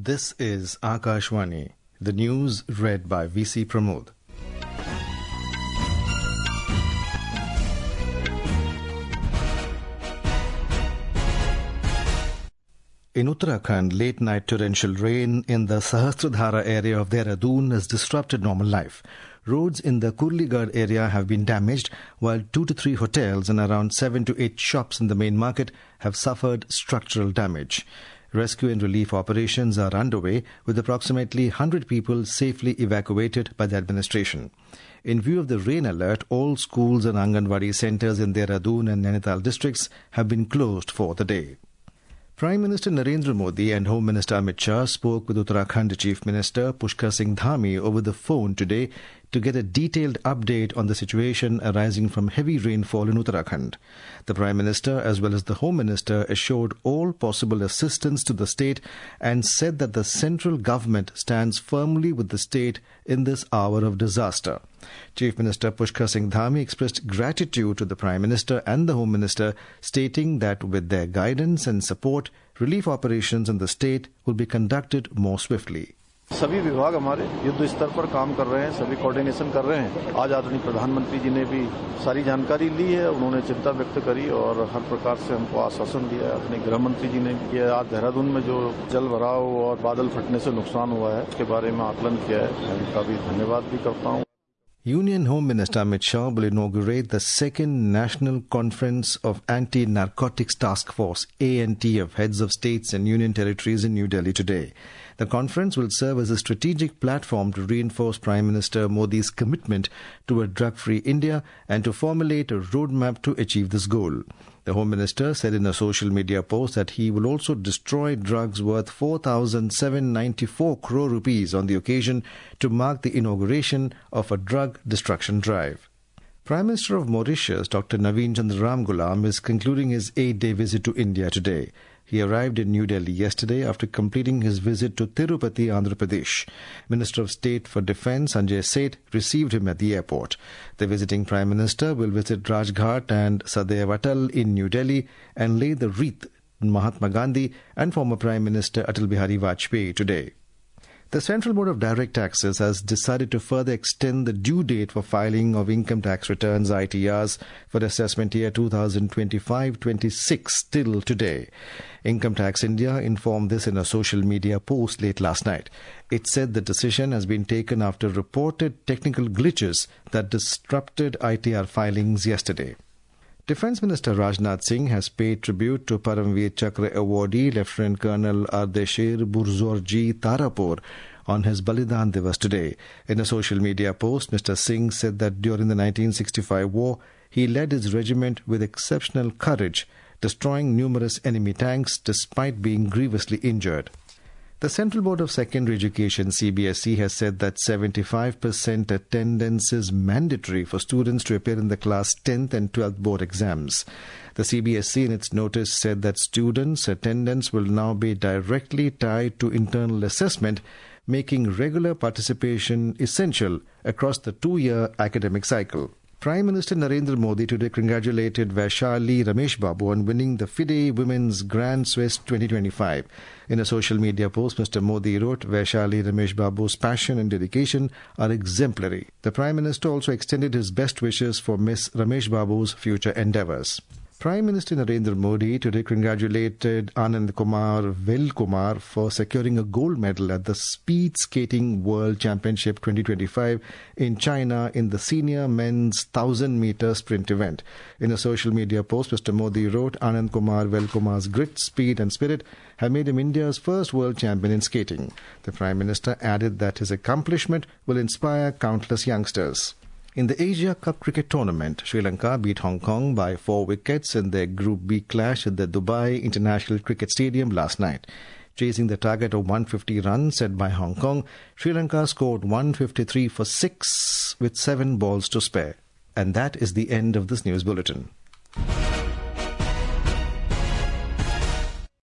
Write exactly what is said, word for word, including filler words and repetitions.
This is Akashvani, the news read by V C Pramod. In Uttarakhand, late-night torrential rain in the Sahasradhara area of Dehradun has disrupted normal life. Roads in the Kurligad area have been damaged, while two to three hotels and around seven to eight shops in the main market have suffered structural damage. Rescue and relief operations are underway, with approximately one hundred people safely evacuated by the administration. In view of the rain alert, all schools and Anganwadi centres in Dehradun and Nainital districts have been closed for the day. Prime Minister Narendra Modi and Home Minister Amit Shah spoke with Uttarakhand Chief Minister Pushkar Singh Dhami over the phone today to get a detailed update on the situation arising from heavy rainfall in Uttarakhand. The Prime Minister as well as the Home Minister assured all possible assistance to the state and said that the central government stands firmly with the state in this hour of disaster. Chief Minister Pushkar Singh Dhami expressed gratitude to the Prime Minister and the Home Minister, stating that with their guidance and support, relief operations in the state will be conducted more swiftly. सभी विभाग हमारे युद्ध स्तर पर काम कर रहे हैं, सभी कोऑर्डिनेशन कर रहे हैं। आज आदरणीय प्रधानमंत्री जी ने भी सारी जानकारी ली है, उन्होंने चिंता व्यक्त करी और हर प्रकार से हमको आश्वासन दिया है। अपने गृह मंत्री जी ने ये आज देहरादून में जो जल भराव और बादल फटने से नुकसान हुआ है उसके बारे में आकलन किया है। मैं उनका भी धन्यवाद भी करता हूँ। Union Home Minister Amit Shah will inaugurate the second National Conference of Anti-Narcotics Task Force A N T of heads of states and union territories in New Delhi today. The conference will serve as a strategic platform to reinforce Prime Minister Modi's commitment to a drug-free India and to formulate a roadmap to achieve this goal. The Home Minister said in a social media post that he will also destroy drugs worth four thousand seven hundred ninety-four crore rupees on the occasion to mark the inauguration of a drug destruction drive. Prime Minister of Mauritius, Doctor Naveen Chandra Ramgoolam, is concluding his eight-day visit to India today. He arrived in New Delhi yesterday after completing his visit to Tirupati, Andhra Pradesh. Minister of State for Defence Sanjay Seth received him at the airport. The visiting Prime Minister will visit Rajghat and Sadaiv Atal in New Delhi and lay the wreath on Mahatma Gandhi and former Prime Minister Atal Bihari Vajpayee today. The Central Board of Direct Taxes has decided to further extend the due date for filing of income tax returns I T Rs for assessment year two thousand twenty-five twenty-six till today. Income Tax India informed this in a social media post late last night. It said the decision has been taken after reported technical glitches that disrupted I T R filings yesterday. Defence Minister Rajnath Singh has paid tribute to Paramveer Chakra awardee Lieutenant Colonel Ardeshir Burzorji Tarapur on his Balidan Divas today. In a social media post, Mister Singh said that during the nineteen sixty-five war, he led his regiment with exceptional courage, destroying numerous enemy tanks despite being grievously injured. The Central Board of Secondary Education C B S E has said that seventy-five percent attendance is mandatory for students to appear in the class tenth and twelfth board exams. The C B S E in its notice said that students' attendance will now be directly tied to internal assessment, making regular participation essential across the two-year academic cycle. Prime Minister Narendra Modi today congratulated Vaishali Ramesh Babu on winning the FIDE Women's Grand Swiss twenty twenty-five. In a social media post, Mister Modi wrote, Vaishali Ramesh Babu's passion and dedication are exemplary. The Prime Minister also extended his best wishes for Miss Ramesh Babu's future endeavours. Prime Minister Narendra Modi today congratulated Anand Kumar Velkumar for securing a gold medal at the Speed Skating World Championship twenty twenty-five in China in the senior men's one thousand meter sprint event. In a social media post, Mister Modi wrote, Anand Kumar Velkumar's grit, speed and spirit have made him India's first world champion in skating. The Prime Minister added that his accomplishment will inspire countless youngsters. In the Asia Cup cricket tournament, Sri Lanka beat Hong Kong by four wickets in their Group B clash at the Dubai International Cricket Stadium last night. Chasing the target of one hundred fifty runs set by Hong Kong, Sri Lanka scored one hundred fifty-three for six with seven balls to spare. And that is the end of this news bulletin.